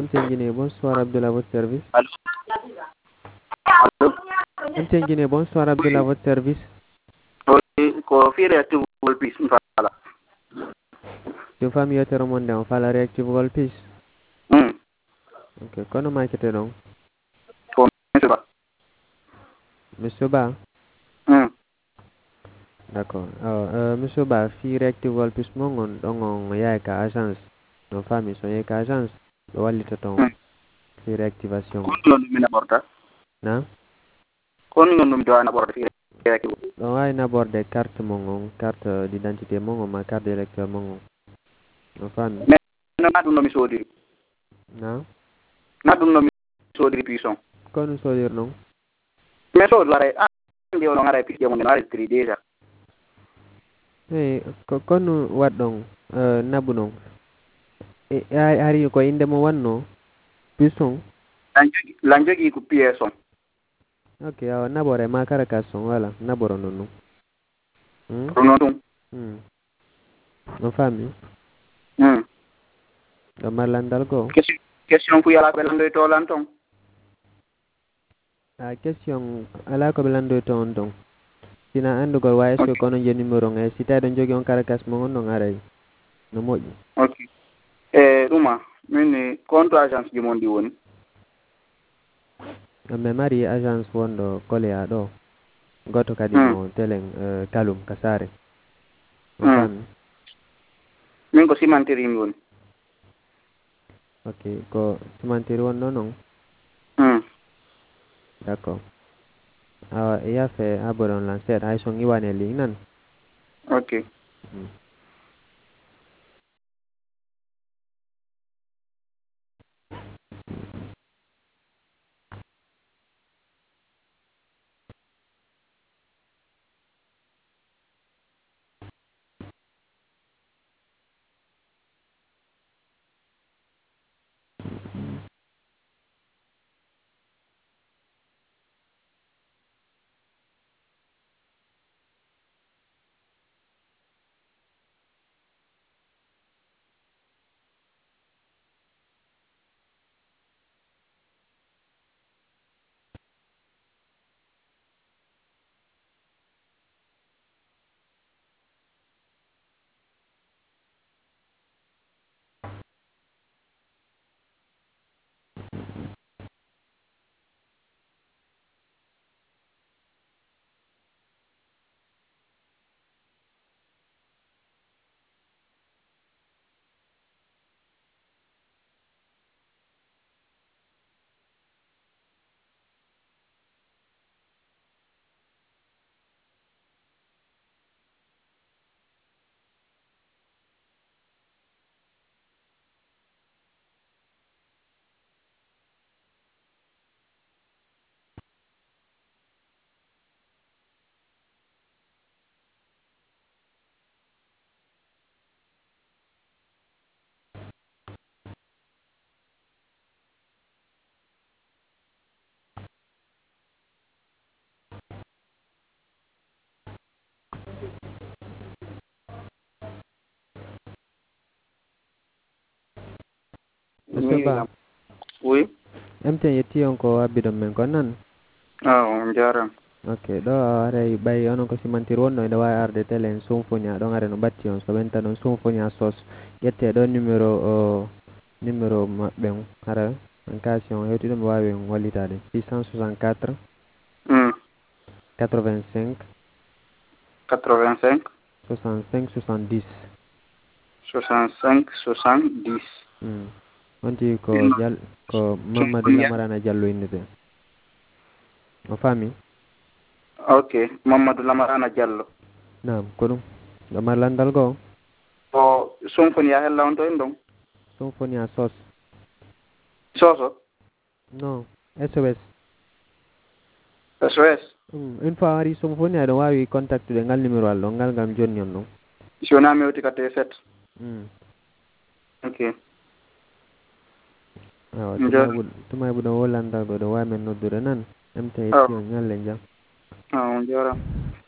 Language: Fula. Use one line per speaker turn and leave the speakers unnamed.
Guinée, bonsoir Abdullah, votre service.
Allô? Allô?
Guinée, bonsoir Abdullah, votre service.
Oui, ko fiire active wol pis fala.
Yo famille yotere monde on fala reactive wall peace.
Hmm.
Ok, kono makete donc.
Ko monsieur ba.
Monsieur Ba.
Hmm.
D'accord. Monsieur Ba, fi reactive wall peace mo ngon dongon yaaka agence. No famille so yaaka agence. Do wallita ton fi réactivation.
Kon non mi naborta.
Na?
Kon non dum do naborta fiire active.
Don ay naborde carte mo ngon, carte d'identité mo ngon, ma carte d'électeur mo ngon. No famille.
Mais na dum no mi sodiri.
Na?
Na dum no mi sodiri pison.
Kono sodir non?
Mais so lare andi on ngara pis mo ngara tri déjà.
Kono waddon nabu non. Hari ko inde mo wanno puisson.
Lanjogi ko pièce.
Ok, nabore ma karakas son wala naboro non.
Non dum.
No famille. Do marlandal go.
Question fu yala ko lando to lanton.
Question ala ko belando to on don. Sina andu go wa est ko non je numéro ngai sita don jogi on karakas mo non ngaray. No moji.
Ok. Ruma min compte agence di mondi woni.
Me mari agence wondo kolea do. Goto kadi no telen talum kasare. No famille.
Min ko simantiri mi woni.
Ok, ko simantiri wonno non. D'accord. Ya fe abodon lancer ay son iwane li nan.
Ok.
Monsieur Ba.
Oui.
MT yetti on ko abidon men ko nan.
On jaram.
Ok, do are bay onon ko simantir wonno inde wawi arde telen sumfunya don are no batti on so wenta non sumfunya sos yette do numéro mabbe hara en cas on hewti dum wawi wallitade 664 85
85
65 70.
65 70.
Onti ko Mamadou Lamarana Diallo innete. O fami?
Ok, Mamadou Lamarana Diallo.
Naam, ko dum. Do marlandal go.
O symphony ya hella on to en don.
Symphonia sos.
Soso.
No, SOS.
SOS.
Une fois ari Symphonia do wawi contact de ngal numéro allo ngal ngam jonni on non.
Si on a mewti ka T7. Ok.
Tumay bu do wolanda go do wamen noddude nan. MT on ngalle jam.
On jaram.